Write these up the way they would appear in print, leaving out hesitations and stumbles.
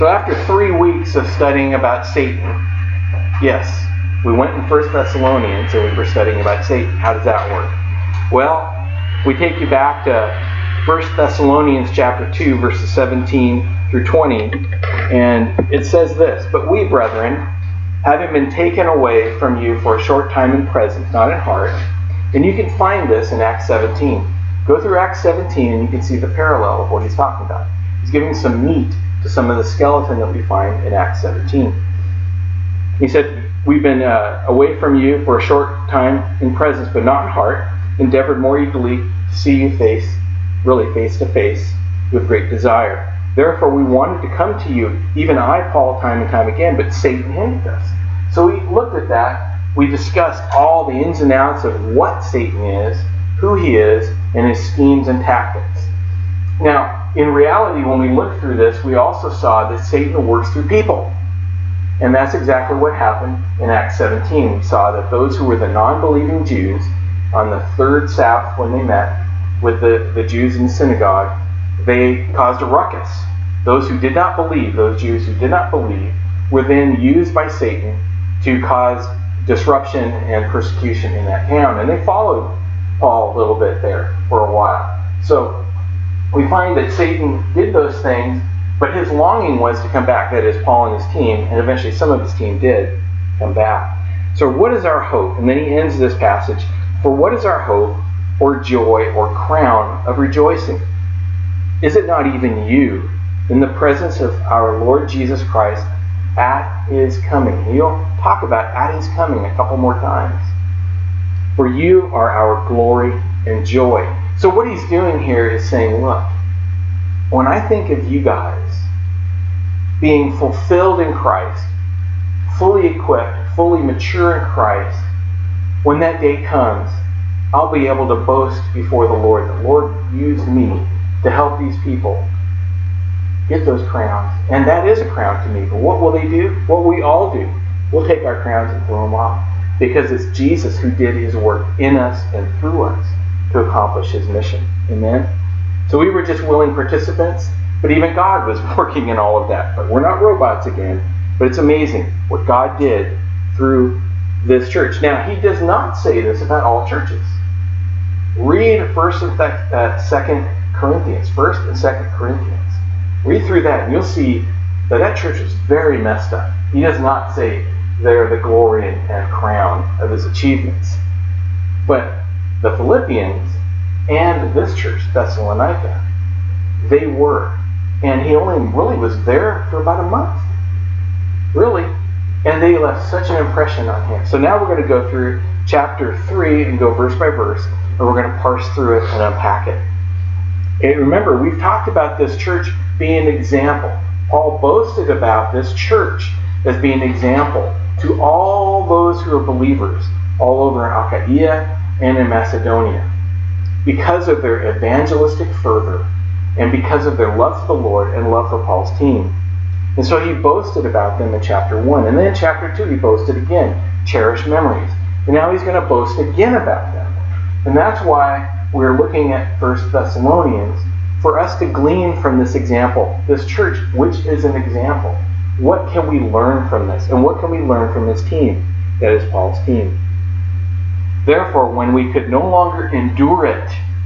So after 3 weeks of studying about Satan, yes, we went in 1 Thessalonians and we were studying about Satan. How does that work? Well, we take you back to 1 Thessalonians chapter 2, verses 17 through 20, and it says this, "But we, brethren, having been taken away from you for a short time in presence, not in heart," and you can find this in Acts 17. Go through Acts 17 and you can see the parallel of what he's talking about. He's giving some meat to some of the skeleton that we find in Acts 17. He said, "We've been away from you for a short time in presence, but not in heart, endeavored more eagerly to see you face to face, with great desire. Therefore we wanted to come to you, even I, Paul, time and time again, but Satan hindered us." So we looked at that. We discussed all the ins and outs of what Satan is, who he is, and his schemes and tactics. Now, in reality, when we looked through this, we also saw that Satan works through people. And that's exactly what happened in Acts 17. We saw that those who were the non-believing Jews, on the third Sabbath when they met with the Jews in the synagogue, they caused a ruckus. Those who did not believe, those Jews who did not believe, were then used by Satan to cause disruption and persecution in that town. And they followed Paul a little bit there for a while. So we find that Satan did those things, but his longing was to come back. That is, Paul and his team, and eventually some of his team did come back. So what is our hope? And then he ends this passage, "For what is our hope, or joy, or crown of rejoicing? Is it not even you, in the presence of our Lord Jesus Christ, at his coming?" He'll talk about at his coming a couple more times. "For you are our glory and joy." So what he's doing here is saying, look, when I think of you guys being fulfilled in Christ, fully equipped, fully mature in Christ, when that day comes, I'll be able to boast before the Lord. The Lord used me to help these people get those crowns. And that is a crown to me. But what will they do? What we all do. We'll take our crowns and throw them off. Because it's Jesus who did his work in us and through us to accomplish his mission. Amen? So we were just willing participants, but even God was working in all of that. But we're not robots again. But it's amazing what God did through this church. Now, he does not say this about all churches. Read 1st and 2nd Corinthians. 1st and 2nd Corinthians. Read through that and you'll see that that church is very messed up. He does not say they're the glory and crown of his achievements. But the Philippians and this church, Thessalonica, they were. And he only really was there for about a month. Really. And they left such an impression on him. So now we're going to go through chapter 3 and go verse by verse. And we're going to parse through it and unpack it. And remember, we've talked about this church being an example. Paul boasted about this church as being an example to all those who are believers all over in Achaia and in Macedonia, because of their evangelistic fervor and because of their love for the Lord and love for Paul's team. And so he boasted about them in chapter 1. And then in chapter 2 he boasted again, cherished memories. And now he's going to boast again about them. And that's why we're looking at 1 Thessalonians, for us to glean from this example, this church, which is an example. What can we learn from this? And what can we learn from this team? That is Paul's team. Therefore, when we could no longer endure it,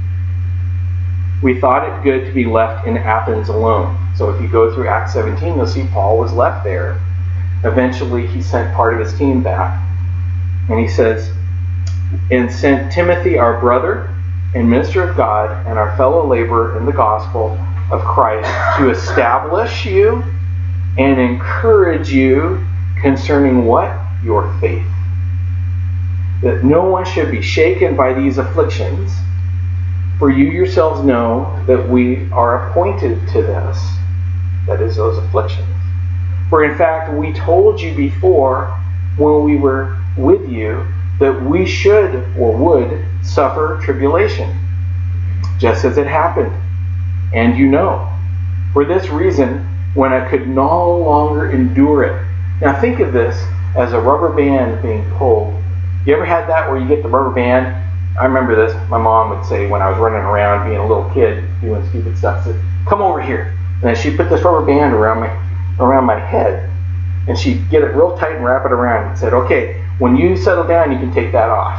we thought it good to be left in Athens alone. So if you go through Acts 17, you'll see Paul was left there. Eventually, he sent part of his team back. And he says, "And sent Timothy, our brother and minister of God, and our fellow laborer in the gospel of Christ, to establish you and encourage you concerning" what? "Your faith. That no one should be shaken by these afflictions. For you yourselves know that we are appointed to this," that is, those afflictions. "For in fact, we told you before when we were with you that we should or would suffer tribulation, just as it happened. And you know. For this reason, when I could no longer endure it." Now think of this as a rubber band being pulled. You ever had that where you get the rubber band? I remember this. My mom would say when I was running around being a little kid doing stupid stuff, said, "Come over here." And then she'd put this rubber band around around my head. And she'd get it real tight and wrap it around and said, okay, when you settle down, you can take that off.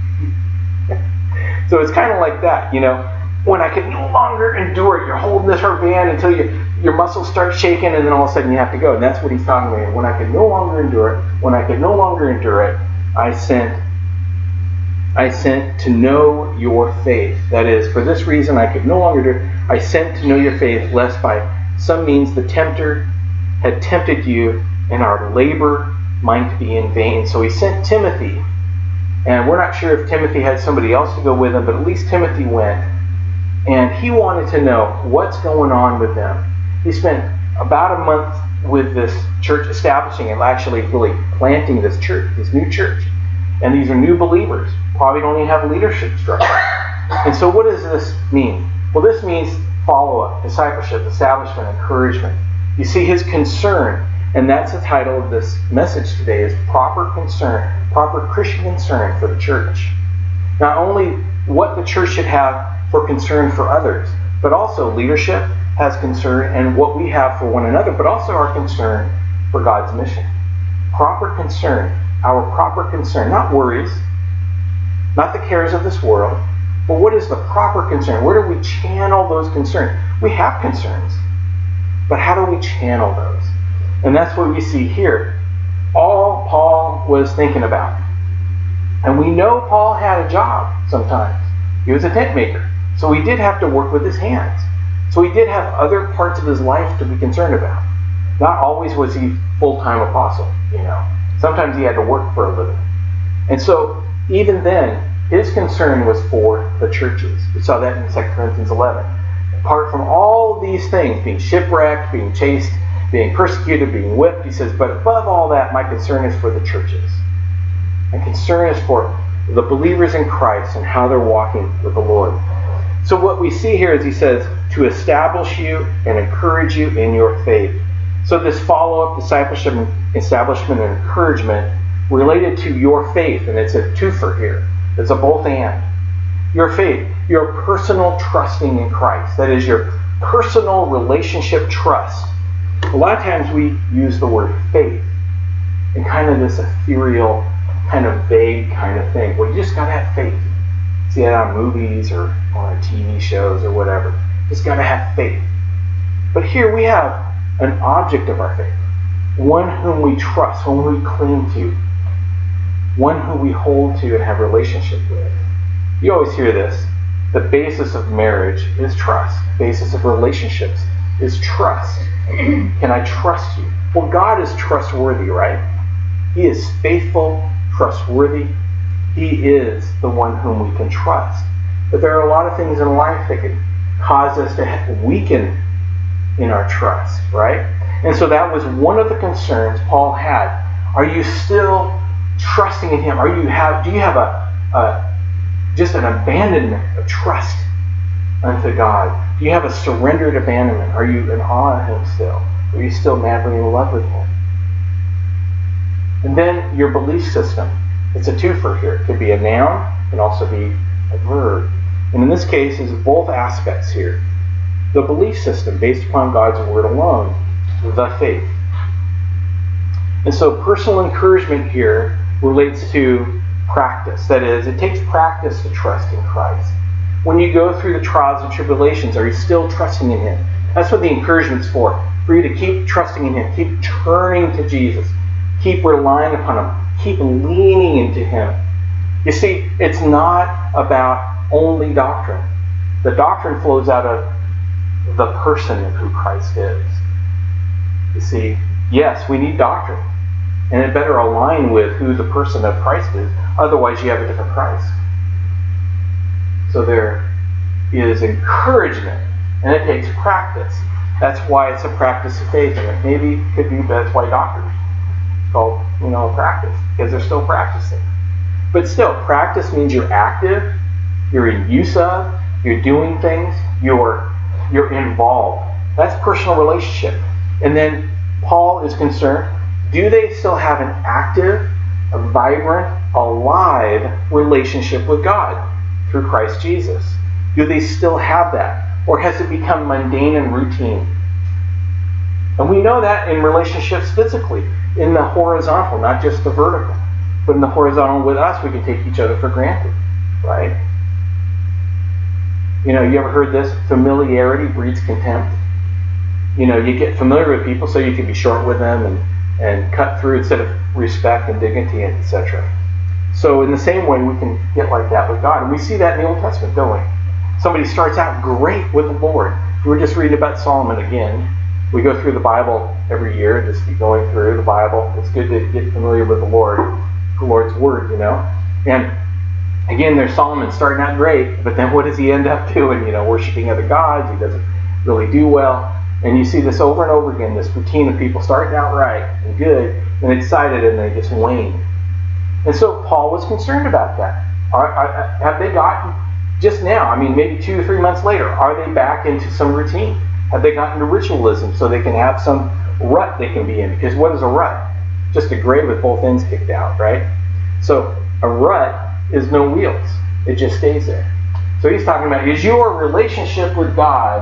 So it's kind of like that, when I could no longer endure it, you're holding this rubber band until your muscles start shaking, and then all of a sudden you have to go. And that's what he's talking about. When I could no longer endure it, I sent to know your faith. That is, for this reason I could no longer do it. I sent to know your faith, lest by some means the tempter had tempted you, and our labor might be in vain. So he sent Timothy, and we're not sure if Timothy had somebody else to go with him, but at least Timothy went, and he wanted to know what's going on with them. He spent about a month with this church, establishing and actually really planting this church, this new church. And these are new believers, probably don't even have leadership structure. And so what does this mean? Well, this means follow-up, discipleship, establishment, encouragement. You see his concern, and that's the title of this message today, is proper concern, proper Christian concern for the church. Not only what the church should have for concern for others, but also leadership has concern and what we have for one another, but also our concern for God's mission. Proper concern, our proper concern, not worries, not the cares of this world, but what is the proper concern? Where do we channel those concerns? We have concerns, but how do we channel those? And that's what we see here. All Paul was thinking about. And we know Paul had a job sometimes. He was a tent maker. So he did have to work with his hands. So he did have other parts of his life to be concerned about. Not always was he full-time apostle, Sometimes he had to work for a living. And so even then, his concern was for the churches. We saw that in 2 Corinthians 11. Apart from all of these things, being shipwrecked, being chased, being persecuted, being whipped, he says, but above all that, my concern is for the churches. My concern is for the believers in Christ and how they're walking with the Lord. So what we see here is he says, to establish you and encourage you in your faith. So this follow-up, discipleship, establishment, and encouragement related to your faith, and it's a twofer here. It's a both and. Your faith, your personal trusting in Christ. That is your personal relationship trust. A lot of times we use the word faith in kind of this ethereal, kind of vague kind of thing. Well, you just got to have faith. See that on movies or on TV shows or whatever. Just got to have faith. But here we have an object of our faith. One whom we trust, one we cling to. One who we hold to and have a relationship with. You always hear this. The basis of marriage is trust. The basis of relationships is trust. Can I trust you? Well, God is trustworthy, right? He is faithful, trustworthy. He is the one whom we can trust. But there are a lot of things in life that could cause us to weaken in our trust, right? And so that was one of the concerns Paul had. Are you still trusting in him? Do you have just an abandonment of trust unto God? Do you have a surrendered abandonment? Are you in awe of him still? Are you still madly in love with him? And then your belief system. It's a twofer here. It could be a noun, it can also be a verb. And in this case, it's both aspects here. The belief system based upon God's word alone, the faith. And so personal encouragement here relates to practice. That is, it takes practice to trust in Christ. When you go through the trials and tribulations, are you still trusting in him? That's what the encouragement's for you to keep trusting in him, keep turning to Jesus, keep relying upon him, keep leaning into him. You see, it's not about only doctrine. The doctrine flows out of the person of who Christ is. You see, yes, we need doctrine, and it better align with who the person of Christ is. Otherwise, you have a different Christ. So there is encouragement, and it takes practice. That's why it's a practice of faith, and it maybe could be that's why doctors called, practice, because they're still practicing. But still, practice means you're active, you're in use of, you're doing things, you're involved. That's personal relationship. And then Paul is concerned, do they still have an active, a vibrant, alive relationship with God through Christ Jesus? Do they still have that? Or has it become mundane and routine? And we know that in relationships physically, in the horizontal, not just the vertical. But in the horizontal with us, we can take each other for granted, right? You ever heard this? Familiarity breeds contempt. You get familiar with people so you can be short with them and cut through instead of respect and dignity, etc. So in the same way, we can get like that with God. And we see that in the Old Testament, don't we? Somebody starts out great with the Lord. We're just reading about Solomon again. We go through the Bible every year, just keep going through the Bible. It's good to get familiar with the Lord's Word, And again, there's Solomon starting out great, but then what does he end up doing? Worshiping other gods. He doesn't really do well. And you see this over and over again, this routine of people starting out right and good and excited, and they just wane. And so Paul was concerned about that. Have they gotten, just now, maybe 2 or 3 months later, are they back into some routine? Have they gotten to ritualism so they can have some rut they can be in? Because what is a rut? Just a grave with both ends kicked out, right? So a rut is no wheels. It just stays there. So he's talking about, is your relationship with God,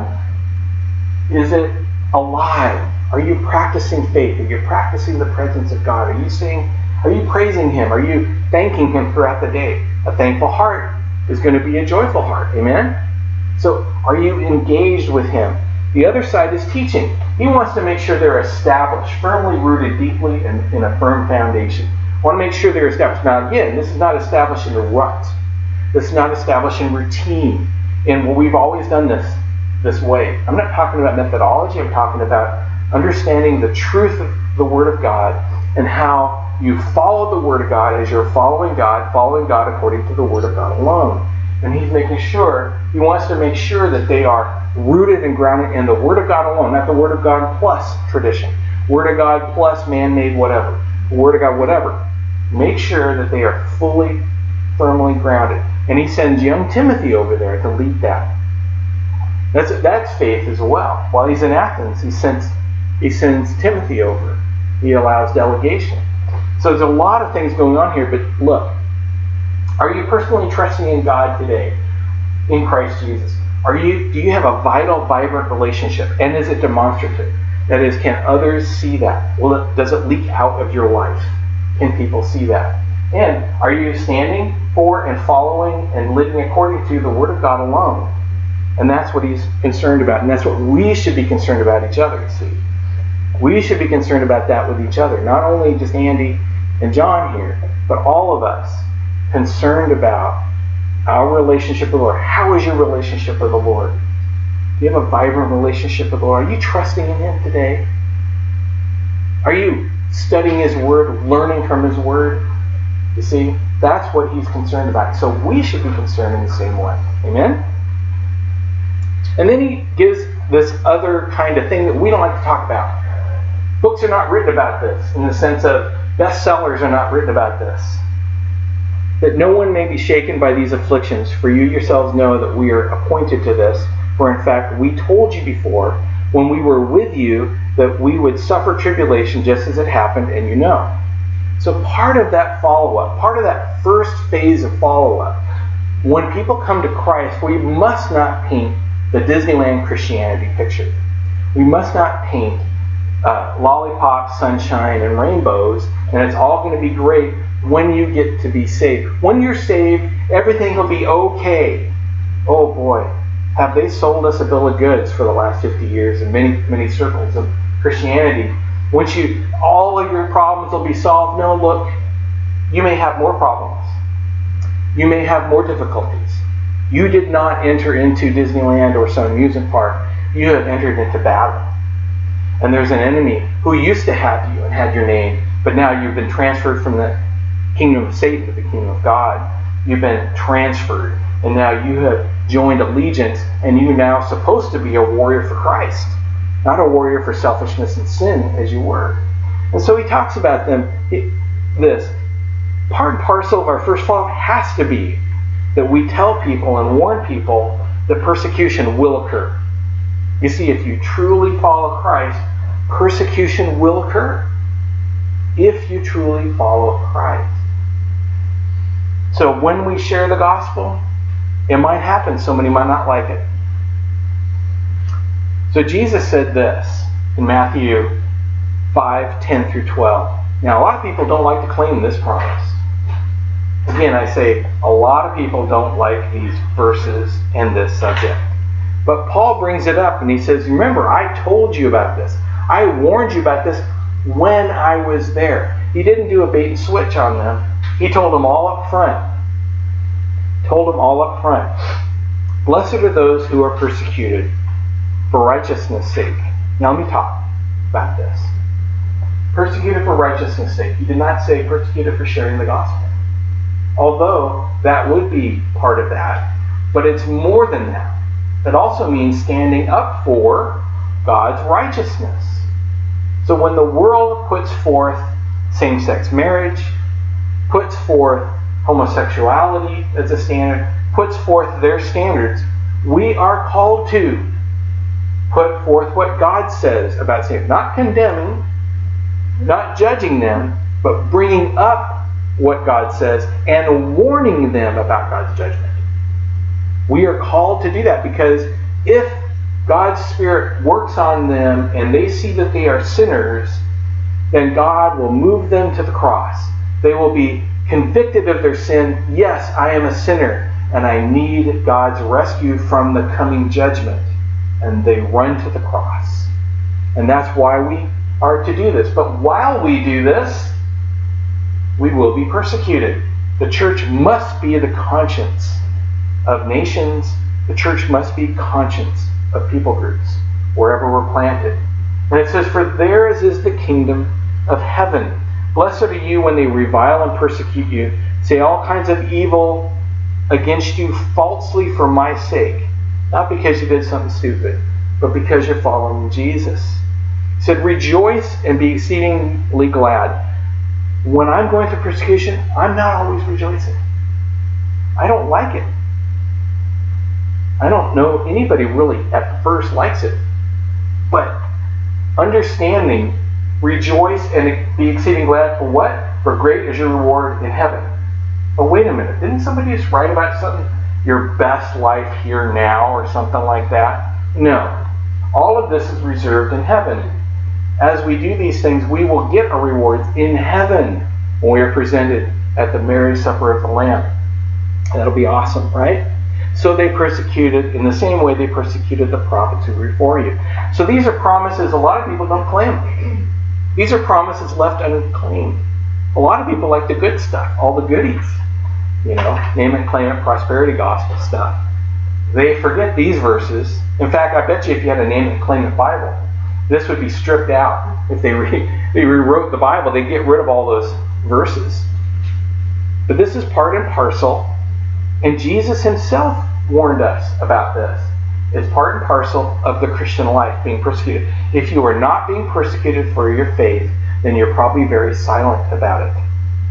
is it alive? Are you practicing faith? Are you practicing the presence of God? Are you praising Him? Are you thanking Him throughout the day? A thankful heart is going to be a joyful heart. Amen? So are you engaged with Him? The other side is teaching. He wants to make sure they're established, firmly rooted deeply in a firm foundation. I want to make sure they're established. Now again, this is not establishing the rut. This is not establishing routine. And we've always done this way. I'm not talking about methodology. I'm talking about understanding the truth of the Word of God and how you follow the Word of God as you're following God according to the Word of God alone. And He wants to make sure that they are rooted and grounded in the Word of God alone, not the Word of God plus tradition, Word of God plus man-made whatever, Word of God whatever. Make sure that they are fully, firmly grounded. And He sends young Timothy over there to lead that. That's faith as well. While he's in Athens, he sends Timothy over. He allows delegation. So there's a lot of things going on here, but look, are you personally trusting in God today, in Christ Jesus? Do you have a vital, vibrant relationship? And is it demonstrative? That is, can others see that? Does it leak out of your life? Can people see that? And are you standing for and following and living according to the Word of God alone? And that's what He's concerned about. And that's what we should be concerned about each other, you see. We should be concerned about that with each other. Not only just Andy and John here, but all of us concerned about our relationship with the Lord. How is your relationship with the Lord? Do you have a vibrant relationship with the Lord? Are you trusting in Him today? Are you studying His Word, learning from His Word? You see, that's what He's concerned about. So we should be concerned in the same way. Amen? And then He gives this other kind of thing that we don't like to talk about. Books are not written about this, in the sense of bestsellers are not written about this. That no one may be shaken by these afflictions, for you yourselves know that we are appointed to this. For in fact, we told you before, when we were with you, that we would suffer tribulation just as it happened, and you know. So part of that follow-up, part of that first phase of follow-up, when people come to Christ, we must not paint the Disneyland Christianity picture. We must not paint lollipops, sunshine, and rainbows, and it's all going to be great when you get to be saved. When you're saved, everything will be okay. Oh boy, have they sold us a bill of goods for the last 50 years in many circles of Christianity. All of your problems will be solved. No, look, you may have more problems. You may have more difficulties. You did not enter into Disneyland or some amusement park. You have entered into battle. And there's an enemy who used to have you and had your name, but now you've been transferred from the kingdom of Satan to the kingdom of God. You've been transferred, and now you have joined allegiance, and you're now supposed to be a warrior for Christ, not a warrior for selfishness and sin as you were. And so he talks about this. Part and parcel of our first follow has to be that we tell people and warn people that persecution will occur. You see, if you truly follow Christ, persecution will occur. If you truly follow Christ. So when we share the gospel, it might happen. Somebody might not like it. So Jesus said this, in Matthew 5:10 through 12. Now, a lot of people don't like to claim this promise. Again, I say a lot of people don't like these verses and this subject. But Paul brings it up and he says, remember, I told you about this. I warned you about this when I was there. He didn't do a bait and switch on them. He told them all up front. Blessed are those who are persecuted for righteousness' sake. Now let me talk about this. Persecuted for righteousness' sake. He did not say persecuted for sharing the gospel. Although that would be part of that, but it's more than that. It also means standing up for God's righteousness. So when the world puts forth same-sex marriage, puts forth homosexuality as a standard, puts forth their standards, we are called to put forth what God says about same. Not condemning, not judging them, but bringing up what God says and warning them about God's judgment. We are called to do that because if God's Spirit works on them and they see that they are sinners, then God will move them to the cross. They will be convicted of their sin. Yes, I am a sinner and I need God's rescue from the coming judgment. And they run to the cross. And that's why we are to do this. But while we do this, we will be persecuted. The church must be the conscience of nations. The church must be conscience of people groups, wherever we're planted. And it says, for theirs is the kingdom of heaven. Blessed are you when they revile and persecute you, say all kinds of evil against you falsely for my sake. Not because you did something stupid, but because you're following Jesus. He said, rejoice and be exceedingly glad. When I'm going through persecution, I'm not always rejoicing. I don't like it. I don't know anybody really at first likes it. But understanding, rejoice and be exceeding glad for what? For great is your reward in heaven. But wait a minute, didn't somebody just write about something? Your best life here now or something like that? No. All of this is reserved in heaven. As we do these things, we will get our rewards in heaven when we are presented at the marriage supper of the Lamb. That'll be awesome, right? So they persecuted in the same way they persecuted the prophets who were before you. So these are promises a lot of people don't claim. These are promises left unclaimed. A lot of people like the good stuff, all the goodies. You know, name it, claim it, prosperity gospel stuff. They forget these verses. In fact, I bet you if you had a name it, claim it Bible, this would be stripped out. If they rewrote the Bible, they'd get rid of all those verses. But this is part and parcel. And Jesus himself warned us about this. It's part and parcel of the Christian life, being persecuted. If you are not being persecuted for your faith, then you're probably very silent about it.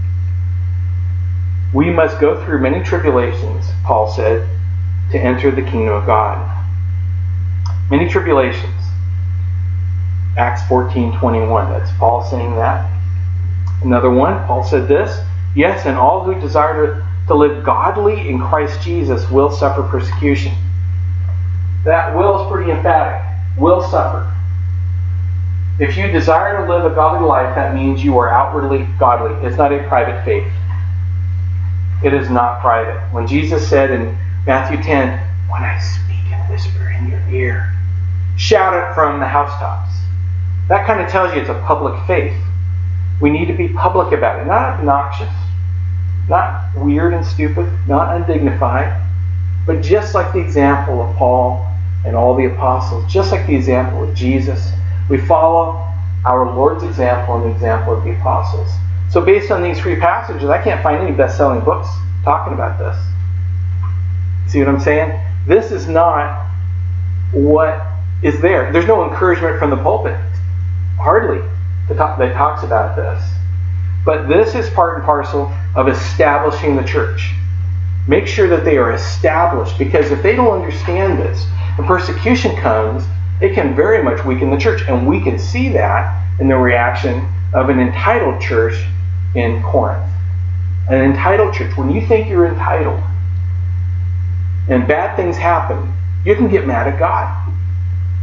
We must go through many tribulations, Paul said, to enter the kingdom of God. Many tribulations. Acts 14:21. That's Paul saying that. Another one, Paul said this, yes, and all who desire to live godly in Christ Jesus will suffer persecution. That will is pretty emphatic. Will suffer. If you desire to live a godly life, that means you are outwardly godly. It's not a private faith. It is not private. When Jesus said in Matthew 10, when I speak and whisper in your ear, shout it from the housetops. That kind of tells you it's a public faith. We need to be public about it, not obnoxious, not weird and stupid, not undignified, but just like the example of Paul and all the apostles, just like the example of Jesus, we follow our Lord's example and the example of the apostles. So based on these three passages, I can't find any best-selling books talking about this. See what I'm saying? This is not what is there. There's no encouragement from the pulpit, hardly, that talks about this. But this is part and parcel of establishing the church. Make sure that they are established, because if they don't understand this, when persecution comes, it can very much weaken the church. And we can see that in the reaction of an entitled church in Corinth. An entitled church. When you think you're entitled and bad things happen, you can get mad at God.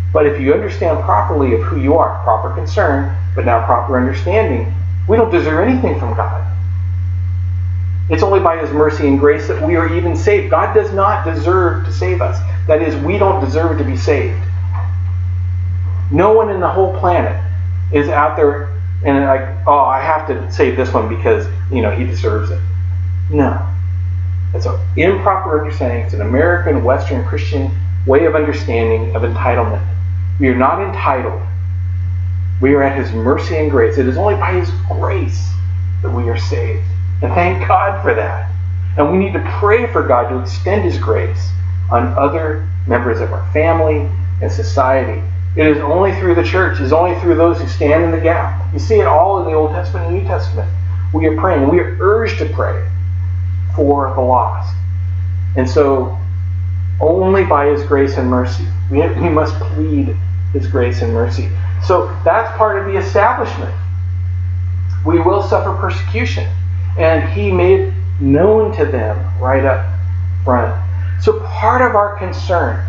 But if you understand properly of who you are, proper concern, but now proper understanding, we don't deserve anything from God. It's only by His mercy and grace that we are even saved. God does not deserve to save us. That is, we don't deserve to be saved. No one in the whole planet is out there and like, oh, I have to save this one because, he deserves it. No. It's an improper understanding. It's an American, Western, Christian way of understanding of entitlement. We are not entitled. We are at His mercy and grace. It is only by His grace that we are saved. And thank God for that. And we need to pray for God to extend His grace on other members of our family and society. It is only through the church. It is only through those who stand in the gap. You see it all in the Old Testament and New Testament. We are praying. We are urged to pray for the lost. And so, only by His grace and mercy. We must plead His grace and mercy. So, that's part of the establishment. We will suffer persecution. And He made known to them right up front. So part of our concern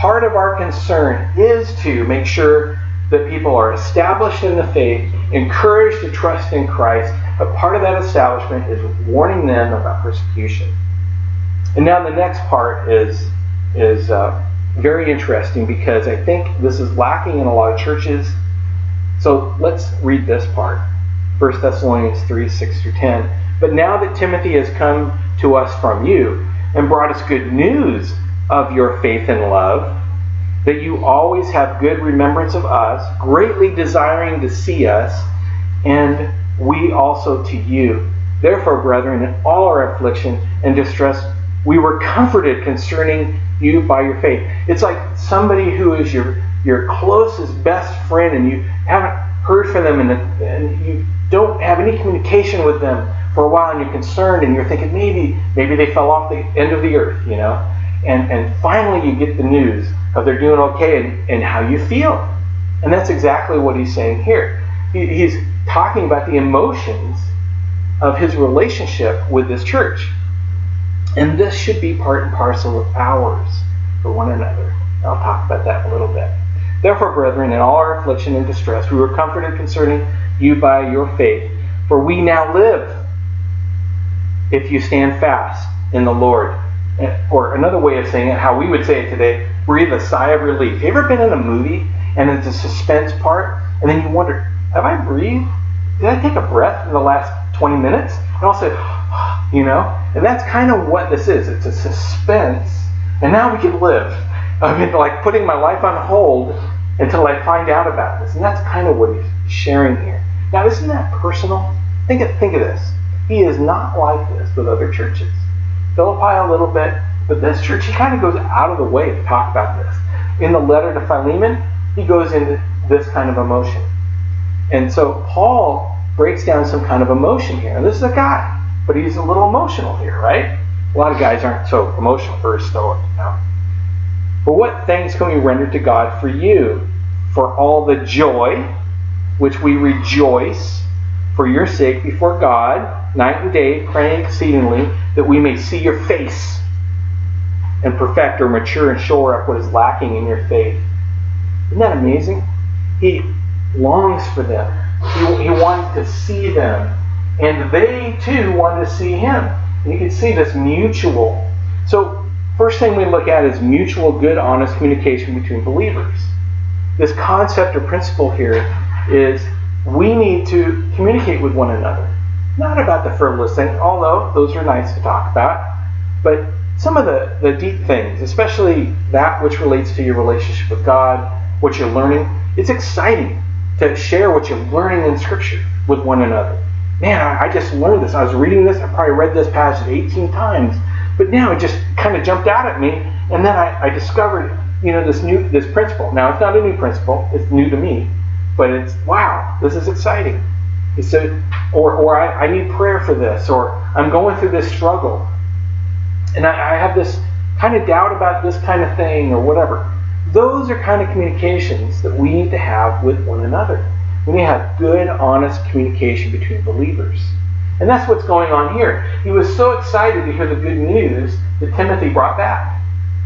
is to make sure that people are established in the faith, encouraged to trust in Christ. But part of that establishment is warning them about persecution. And now the next part is very interesting because I think this is lacking in a lot of churches. So let's read this part. 1 Thessalonians 3, 6 through 10. But now that Timothy has come to us from you and brought us good news of your faith and love, that you always have good remembrance of us, greatly desiring to see us, and we also to you. Therefore, brethren, in all our affliction and distress, we were comforted concerning you by your faith. It's like somebody who is your closest best friend, and you haven't heard from them, and you don't have any communication with them for a while, and you're concerned, and you're thinking maybe they fell off the end of the earth, and finally you get the news of they're doing okay and how you feel. And that's exactly what he's saying here. He's talking about the emotions of his relationship with this church. And this should be part and parcel of ours for one another. I'll talk about that in a little bit. Therefore, brethren, in all our affliction and distress, we were comforted concerning you by your faith. For we now live, if you stand fast in the Lord. Or another way of saying it, how we would say it today, breathe a sigh of relief. You ever been in a movie and it's a suspense part, and then you wonder, have I breathed? Did I take a breath in the last 20 minutes? And I'll say, and that's kind of what this is. It's a suspense, and now we can live. Like putting my life on hold until I find out about this. And that's kind of what he's sharing here. Now, isn't that personal? Think of this. He is not like this with other churches. Philippi a little bit, but this church, he kind of goes out of the way to talk about this. In the letter to Philemon, he goes into this kind of emotion. And so Paul breaks down some kind of emotion here. And this is a guy, but he's a little emotional here, right? A lot of guys aren't so emotional, very stoic, But what thanks can we render to God for you, for all the joy which we rejoice for your sake before God, night and day, praying exceedingly, that we may see your face and perfect or mature and shore up what is lacking in your faith. Isn't that amazing? He longs for them. He wants to see them. And they too want to see him. And you can see this mutual. So, first thing we look at is mutual good, honest communication between believers. This concept or principle here is we need to communicate with one another. Not about the frivolous things, although those are nice to talk about, but some of the deep things, especially that which relates to your relationship with God, what you're learning. It's exciting to share what you're learning in Scripture with one another. Man, I just learned this. I was reading this. I probably read this passage 18 times. But now it just kind of jumped out at me. And then I discovered, this principle. Now, it's not a new principle. It's new to me. But it's, wow, this is exciting. He said, or I need prayer for this. Or I'm going through this struggle. And I have this kind of doubt about this kind of thing or whatever. Those are kind of communications that we need to have with one another. We need to have good, honest communication between believers. And that's what's going on here. He was so excited to hear the good news that Timothy brought back.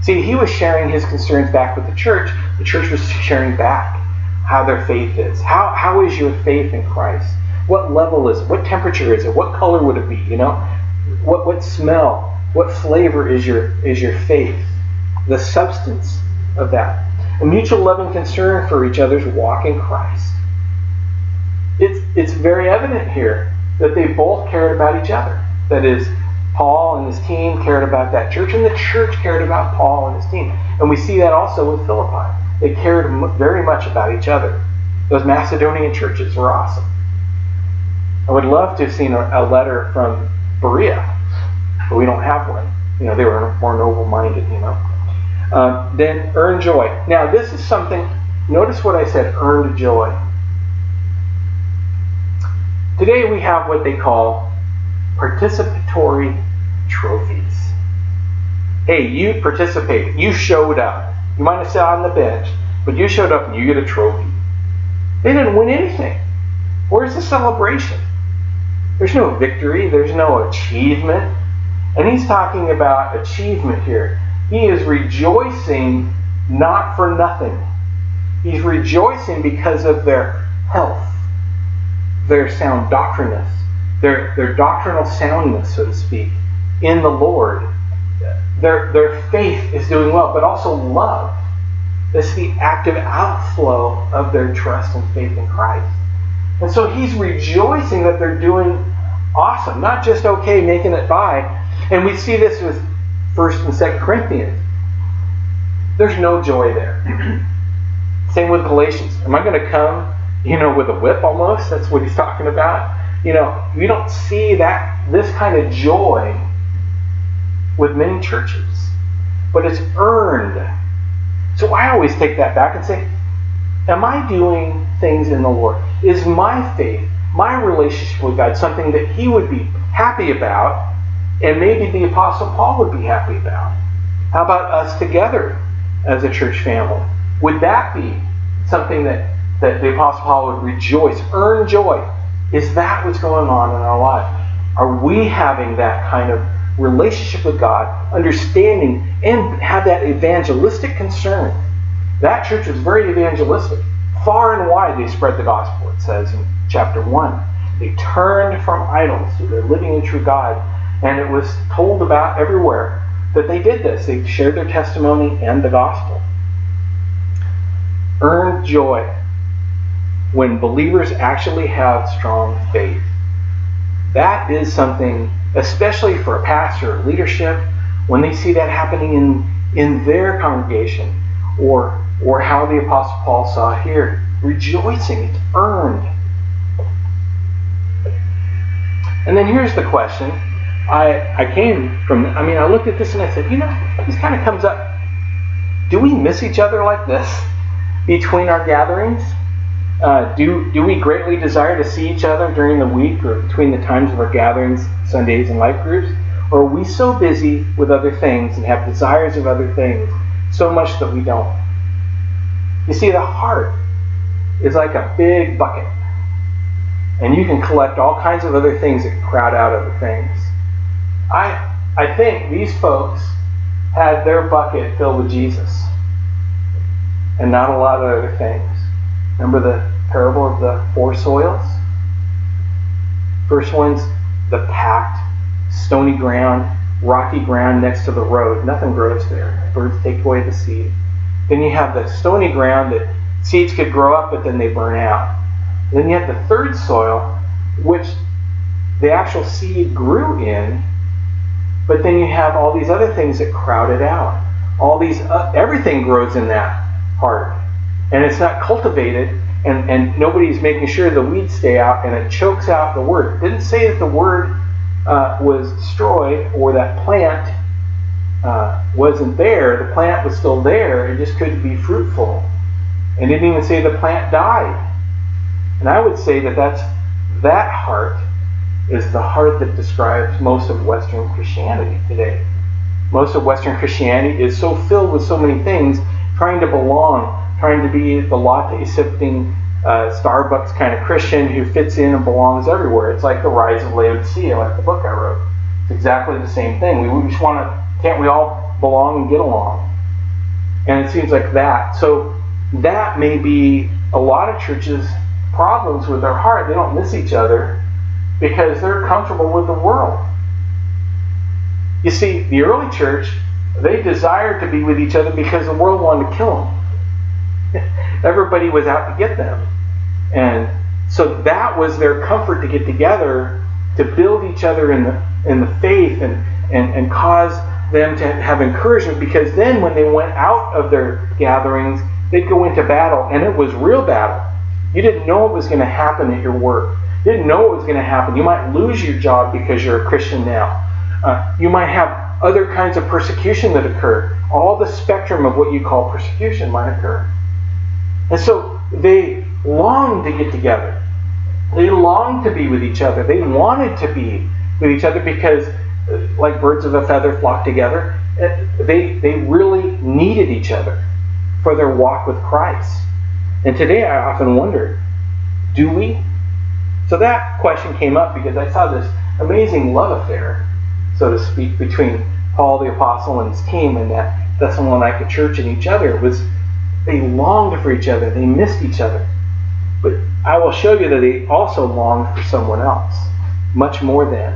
See, he was sharing his concerns back with the church. The church was sharing back how their faith is. How is your faith in Christ? What level is it? What temperature is it? What color would it be? What smell? What flavor is your faith? The substance of that. A mutual loving concern for each other's walk in Christ. It's very evident here that they both cared about each other. That is, Paul and his team cared about that church, and the church cared about Paul and his team. And we see that also with Philippi. They cared very much about each other. Those Macedonian churches were awesome. I would love to have seen a letter from Berea, but we don't have one. They were more noble-minded, Then earn joy. Now, this is something, notice what I said, earned joy. Today we have what they call participatory trophies. Hey, you participated. You showed up. You might have sat on the bench, but you showed up and you get a trophy. They didn't win anything. Where's the celebration? There's no victory. There's no achievement. And he's talking about achievement here. He is rejoicing not for nothing. He's rejoicing because of their health, their sound doctrineness, their doctrinal soundness, so to speak, in the Lord. Their faith is doing well, but also love. This is the active outflow of their trust and faith in Christ. And so he's rejoicing that they're doing awesome, not just okay, making it by. And we see this with 1st and 2nd Corinthians. There's no joy there. Same with Galatians. Am I going to come, with a whip almost? That's what he's talking about. We don't see this kind of joy with many churches. But it's earned. So I always take that back and say, am I doing things in the Lord? Is my faith, my relationship with God, something that he would be happy about, and maybe the Apostle Paul would be happy about? How about us together as a church family? Would that be something that the Apostle Paul would rejoice, earn joy? Is that what's going on in our life? Are we having that kind of relationship with God, understanding, and have that evangelistic concern? That church was very evangelistic. Far and wide they spread the gospel, it says in chapter 1. They turned from idols to the living and true God. And it was told about everywhere that they did this. They shared their testimony and the gospel. Earn joy when believers actually have strong faith. That is something, especially for a pastor or leadership, when they see that happening in their congregation, or how the Apostle Paul saw here, rejoicing. It's earned. And then here's the question. I looked at this and I said, this kind of comes up. Do we miss each other like this between our gatherings? Do we greatly desire to see each other during the week or between the times of our gatherings, Sundays and life groups? Or are we so busy with other things and have desires of other things so much that we don't? You see, the heart is like a big bucket. And you can collect all kinds of other things that crowd out other things. I think these folks had their bucket filled with Jesus and not a lot of other things. Remember the parable of the 4 soils? First one's the packed, stony ground, rocky ground next to the road. Nothing grows there. Birds take away the seed. Then you have the stony ground that seeds could grow up, but then they burn out. And then you have the third soil, which the actual seed grew in, but then you have all these other things that crowd it out. Everything grows in that heart. And it's not cultivated, and nobody's making sure the weeds stay out, and it chokes out the word. It didn't say that the word was destroyed or that plant wasn't there. The plant was still there. It just couldn't be fruitful. And it didn't even say the plant died. And I would say that heart is the heart that describes most of Western Christianity today. Most of Western Christianity is so filled with so many things, trying to belong, trying to be the latte-sipping, Starbucks kind of Christian who fits in and belongs everywhere. It's like the Rise of Laodicea, like the book I wrote. It's exactly the same thing. We just want to, can't we all belong and get along? And it seems like that. So that may be a lot of churches' problems with their heart. They don't miss each other because they're comfortable with the world. You see, the early church, they desired to be with each other because the world wanted to kill them. Everybody was out to get them. And so that was their comfort, to get together, to build each other in the faith and cause them to have encouragement, because then when they went out of their gatherings, they'd go into battle, and it was real battle. You didn't know what was going to happen at your work. You didn't know what was going to happen. You might lose your job because you're a Christian now. You might have other kinds of persecution that occur. All the spectrum of what you call persecution might occur. And so they longed to get together. They longed to be with each other. They wanted to be with each other because, like birds of a feather flock together, they really needed each other for their walk with Christ. And today I often wonder, do we? So that question came up because I saw this amazing love affair, so to speak, between Paul the Apostle and his team and that Thessalonica church and each other. They longed for each other. They missed each other. But I will show you that they also longed for someone else. Much more than.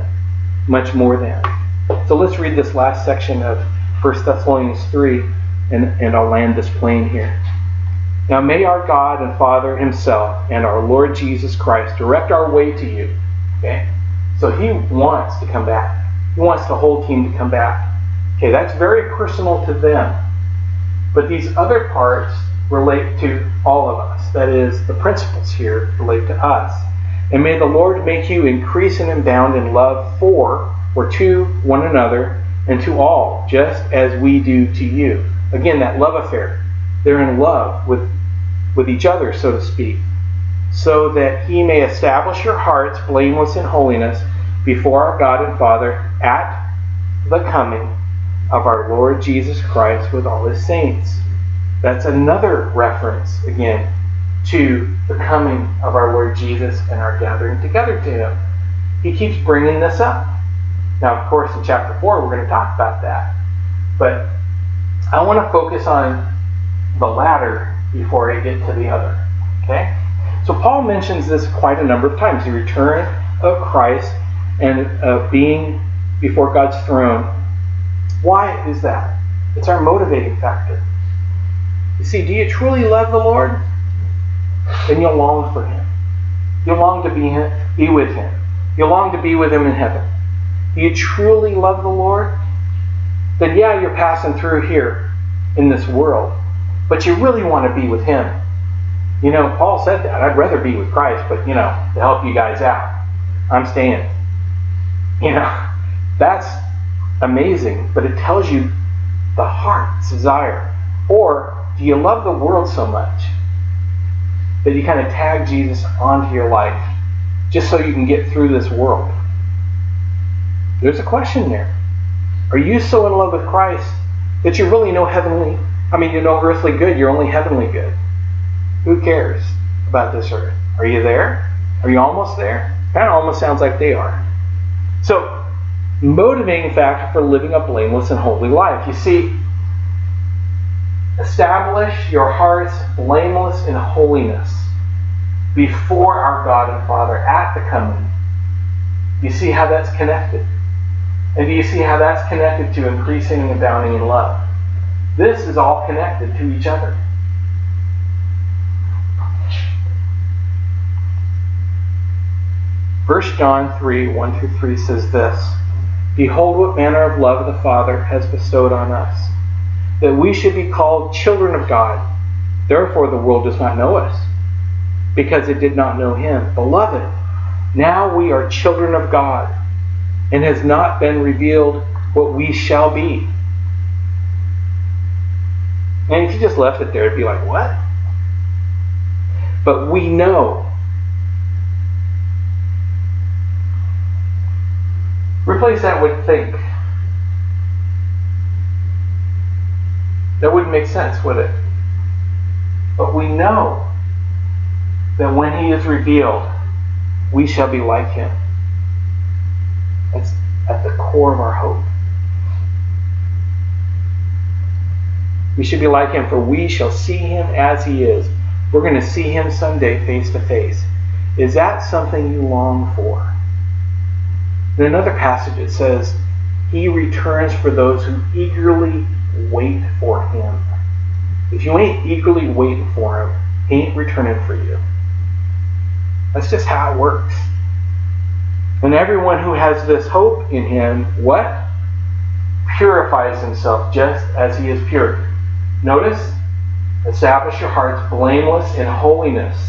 So let's read this last section of 1 Thessalonians 3, and I'll land this plane here. Now may our God and Father himself and our Lord Jesus Christ direct our way to you. Okay? So he wants to come back. He wants the whole team to come back. Okay, that's very personal to them. But these other parts relate to all of us. That is, the principles here relate to us. And may the Lord make you increase and abound in love for, or to, one another, and to all, just as we do to you. Again, that love affair. They're in love with each other, so to speak. So that he may establish your hearts blameless in holiness before our God and Father at the coming of our Lord Jesus Christ with all his saints. That's another reference, again, to the coming of our Lord Jesus and our gathering together to him. He keeps bringing this up. Now, of course, in chapter 4, we're going to talk about that. But I want to focus on the latter before I get to the other. Okay? So Paul mentions this quite a number of times. The return of Christ and being before God's throne. Why is that? It's our motivating factor. You see, do you truly love the Lord? Then you'll long for him. You'll long to be with him. You'll long to be with him in heaven. Do you truly love the Lord? Then yeah, you're passing through here in this world, but you really want to be with him. You know, Paul said that. I'd rather be with Christ, but, to help you guys out, I'm staying. That's amazing, but it tells you the heart's desire. Or do you love the world so much that you kind of tag Jesus onto your life just so you can get through this world? There's a question there. Are you so in love with Christ that you really know earthly good, you're only heavenly good? Who cares about this earth? Are you there? Are you almost there? Kind of almost sounds like they are. So, motivating factor for living a blameless and holy life. You see, establish your hearts blameless in holiness before our God and Father at the coming. Do you see how that's connected? And do you see how that's connected to increasing and abounding in love? This is all connected to each other. 1 John 3, 1-3 says this, Behold what manner of love the Father has bestowed on us, that we should be called children of God. Therefore the world does not know us, because it did not know him. Beloved, now we are children of God, and has not been revealed what we shall be. And if you just left it there, it'd be like, what? But we know. Replace that with think. That wouldn't make sense, would it? But we know that when he is revealed, we shall be like him. That's at the core of our hope. We should be like him, for we shall see him as he is. We're going to see him someday face to face. Is that something you long for? In another passage it says, he returns for those who eagerly wait for him. If you ain't eagerly waiting for him, he ain't returning for you. That's just how it works. And everyone who has this hope in him, what? Purifies himself just as he is pure. Notice, establish your hearts blameless in holiness.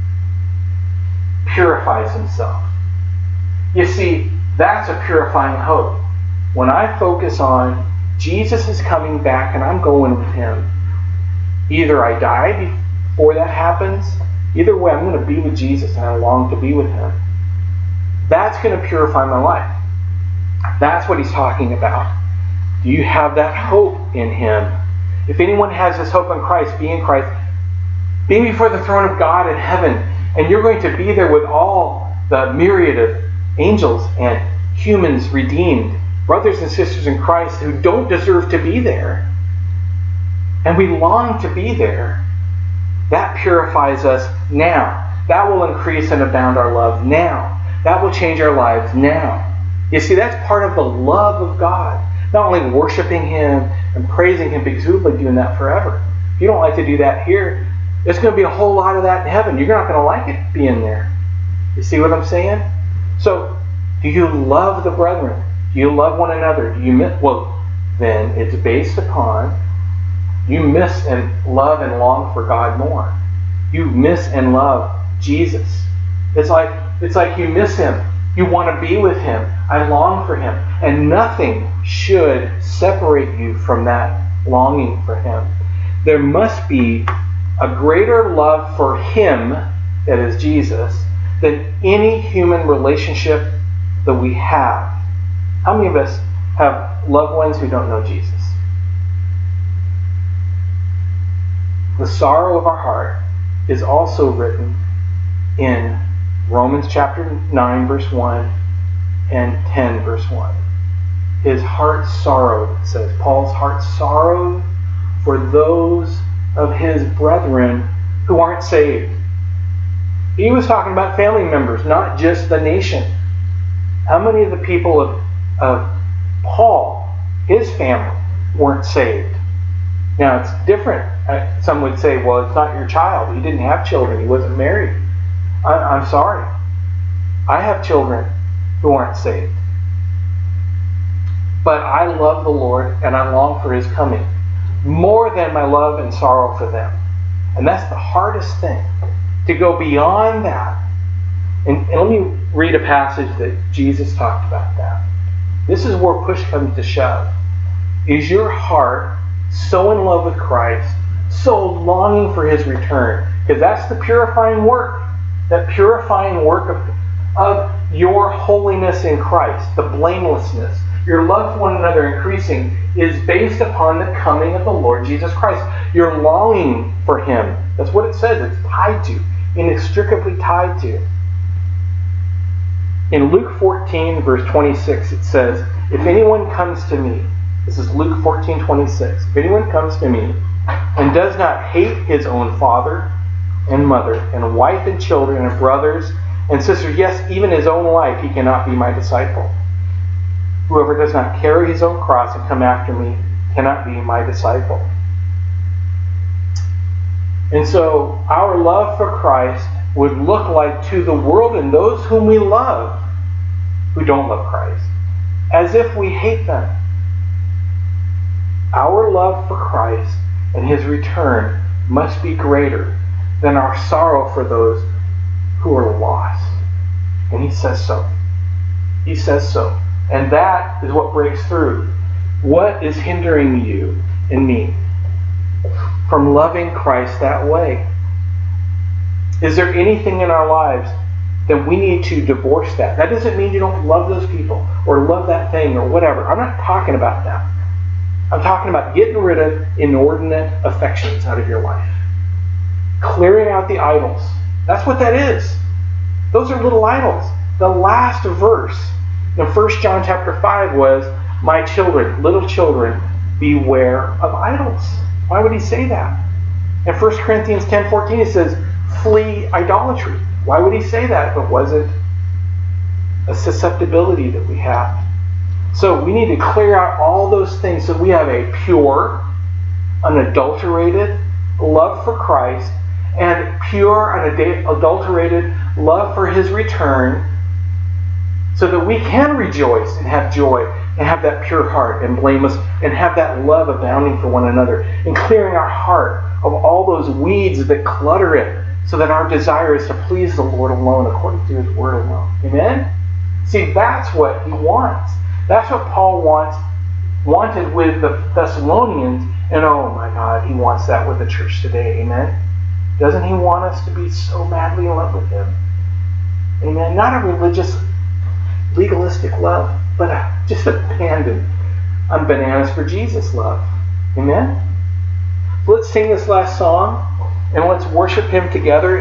Purifies himself. You see, that's a purifying hope. When I focus on Jesus is coming back and I'm going with him, either I die before that happens, either way I'm going to be with Jesus and I long to be with him. That's going to purify my life. That's what he's talking about. Do you have that hope in him? If anyone has this hope in Christ, be in Christ, be before the throne of God in heaven, and you're going to be there with all the myriad of angels and humans redeemed, brothers and sisters in Christ who don't deserve to be there. And we long to be there. That purifies us now. That will increase and abound our love now. That will change our lives now. You see, that's part of the love of God. Not only worshiping him and praising him, because we'll be doing that forever. If you don't like to do that here, there's going to be a whole lot of that in heaven. You're not going to like it being there. You see what I'm saying? So, do you love the brethren? Do you love one another? Well, then it's based upon you miss and love and long for God more. You miss and love Jesus. It's like you miss him. You want to be with him. I long for him. And nothing should separate you from that longing for him. There must be a greater love for him, that is Jesus, than any human relationship that we have. How many of us have loved ones who don't know Jesus? The sorrow of our heart is also written in Romans chapter 9, verse 1 and 10, verse 1. His heart sorrowed, it says. Paul's heart sorrowed for those of his brethren who aren't saved. He was talking about family members, not just the nation. How many of the people of Paul, his family, weren't saved? Now, it's different. Some would say, well, it's not your child. He didn't have children. He wasn't married. I'm sorry. I have children who aren't saved. But I love the Lord and I long for his coming more than my love and sorrow for them. And that's the hardest thing, to go beyond that. And let me read a passage that Jesus talked about that. This is where push comes to shove. Is your heart so in love with Christ, so longing for his return? Because that's the purifying work. That purifying work of your holiness in Christ, the blamelessness, your love for one another increasing, is based upon the coming of the Lord Jesus Christ. Your longing for him. That's what it says. It's tied to, inextricably tied to. In Luke 14, verse 26, it says, if anyone comes to me, this is Luke 14:26, if anyone comes to me and does not hate his own father and mother and wife and children and brothers and sisters, yes, even his own life, he cannot be my disciple. Whoever does not carry his own cross and come after me cannot be my disciple. And so our love for Christ would look like to the world and those whom we love who don't love Christ, as if we hate them. Our love for Christ and his return must be greater than our sorrow for those who are lost. And he says so. He says so. And that is what breaks through. What is hindering you and me from loving Christ that way? Is there anything in our lives that we need to divorce that? That doesn't mean you don't love those people or love that thing or whatever. I'm not talking about that. I'm talking about getting rid of inordinate affections out of your life. Clearing out the idols. That's what that is. Those are little idols. The last verse in 1 John chapter 5 was, my children, little children, beware of idols. Why would he say that? In 1 Corinthians 10:14 he says, flee idolatry. Why would he say that if it wasn't a susceptibility that we have? So we need to clear out all those things so we have a pure, unadulterated love for Christ and pure, unadulterated love for his return, so that we can rejoice and have joy and have that pure heart and blameless and have that love abounding for one another and clearing our heart of all those weeds that clutter it, so that our desire is to please the Lord alone according to his word alone. Amen? See, that's what he wants. That's what Paul wanted with the Thessalonians, and oh my God, he wants that with the church today. Amen? Doesn't he want us to be so madly in love with him? Amen? Not a religious, legalistic love, but just abandoned on bananas for Jesus love. Amen? So let's sing this last song, and let's worship him together.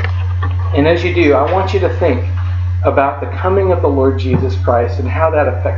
And as you do, I want you to think about the coming of the Lord Jesus Christ and how that affects